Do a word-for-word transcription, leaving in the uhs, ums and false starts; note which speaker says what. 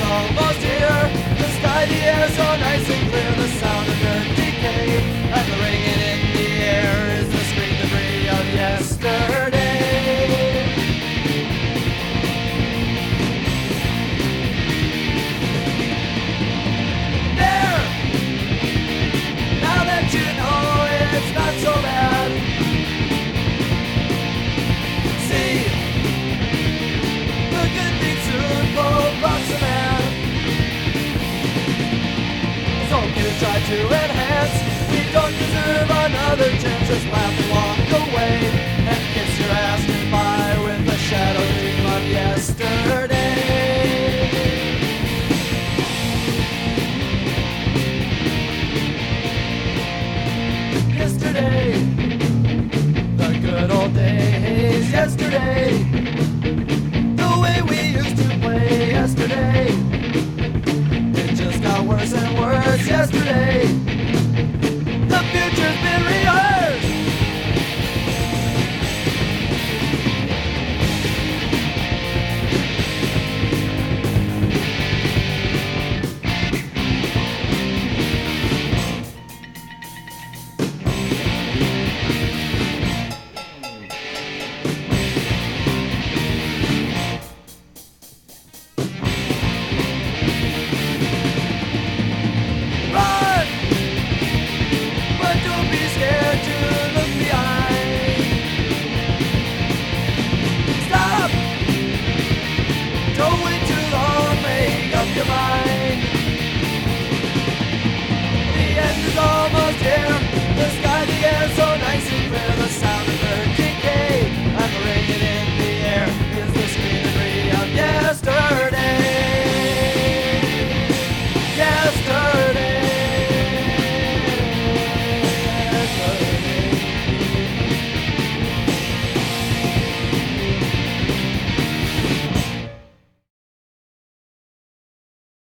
Speaker 1: almost here. The sky, the air, so nice and clear. The sound of earth decay, and the ringing in the air is the screen debris of yesterday. There, now that you know it's not so bad. See, the good things soon will approximate. So you try to enhance. We don't deserve another chance. Just laugh and walk away and kiss your ass goodbye with a shadow dream of yesterday. Yesterday, the good old days. Yesterday, the way we used to play. Yesterday, it just got worse and worse. Yesterday,